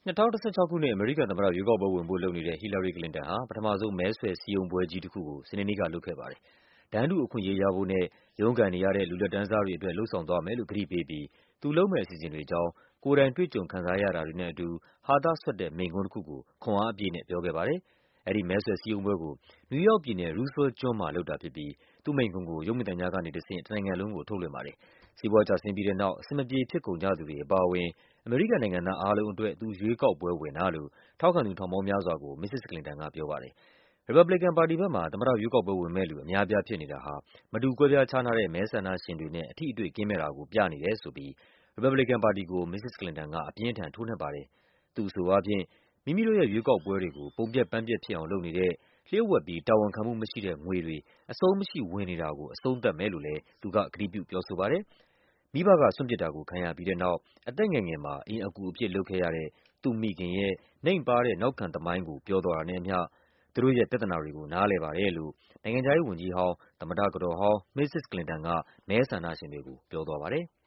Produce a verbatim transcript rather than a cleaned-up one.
၂၀၁၆ ခုနှစ် အမေရိကန်သမ္မတရွေးကောက်ပွဲဝင်ဖို့လုပ်နေတဲ့ ဟီလာရီ ကလင်တန်ဟာ ပထမဆုံး မဲဆွယ်စည်းရုံးပွဲကြီးတခုကို စနေနေ့ကလုပ်ခဲ့ပါတယ်။ တန်းတူအခွင့်အရေးရဖို့နဲ့ ရုန်းကန်နေရတဲ့ လူလတ်တန်းစားတွေအတွက် လုပ်ဆောင်သွားမယ်လို့ ကတိပေးပြီး သူလုပ်မယ့်အစီအစဉ်တွေအကြောင်း ကိုယ်တိုင်တွေ့ကြုံခံစားရတာတွေနဲ့အတူ ဟာသစွက်တဲ့ မိန့်ခွန်းတခုကို ခွန်အားအပြည့်နဲ့ ပြောခဲ့ပါတယ်။ အဲဒီမဲဆွယ်စည်းရုံးပွဲကို နယူးယောက်ပြည်နယ်၊ Roosevelt ကျွန်းမှာလုပ်တာဖြစ်ပြီး သူ့မိန့်ခွန်းကို ရုပ်မြင်သံကြားကနေတဆင့် တနိုင်ငံလုံးကို ထုတ်လွှင့်ပါတယ်။ စီးပွားကျဆင်းပြီးတဲ့နောက် အဆင်မပြေဖြစ်ကုန်ကြသူတွေအပါအဝင် အမေရိကန်နိုင်ငံသားအားလုံးအတွက် သူ ရွေးကောက်ပွဲဝင်တာလို့ ထောက်ခံသူ ထောင်ပေါင်းများစွာကို မစ္စစ် ကလင်တန်ကပြောပါတယ်။ ရီပတ်ဘလီကန်ပါတီဘက်မှာ သမ္မတရွေးကောက်ပွဲဝင်မယ့်လူ အများအပြားဖြစ်နေတာဟာ မတူကွဲပြားခြားနားတဲ့ မဲဆန္ဒရှင်တွေနဲ့ အထိအတွေ့ကင်းမဲ့တာကို ပြနေတယ်ဆိုပြီး ရီပတ်ဘလီကန်ပါတီကို မစ္စစ် ကလင်တန်က အပြင်းအထန် ထိုးနှက်ပါတယ်။ သူ့အဆိုအားဖြင့် မိမိတို့ရဲ့ရွေးကောက်ပွဲတွေကို ပုံပျက်ပန်းပျက်ဖြစ်အောင်လုပ်နေတဲ့ လျှို့ဝှက်ပြီး တာဝန်ခံမှုမရှိတဲ့ငွေတွေ အဆုံးမရှိဝင်နေတာကို အဆုံးသတ်မယ်လို့လည်း သူက ကတိပြုပြောဆိုပါတယ်။ မိဘက စွန့်ပစ်တာကိုခံရပြီးတဲ့နောက် အသက်ငယ်ငယ်မှာ အိမ်အကူအဖြစ်လုပ်ခဲ့ရတဲ့ သူ့မိခင်ရဲ့ နိမ့်ပါးတဲ့ နောက်ခံသမိုင်းကို ပြောသွားတာနဲ့အမျှ သူတို့ရဲ့ပြဿနာတွေကို နားလည်ပါတယ်လို့ နိုင်ငံခြားရေးဝန်ကြီးဟောင်း၊ သမ္မတကတော်ဟောင်း မစ္စစ် ကလင်တန်က မဲဆန္ဒရှင်တွေကို ပြောသွားပါတယ်။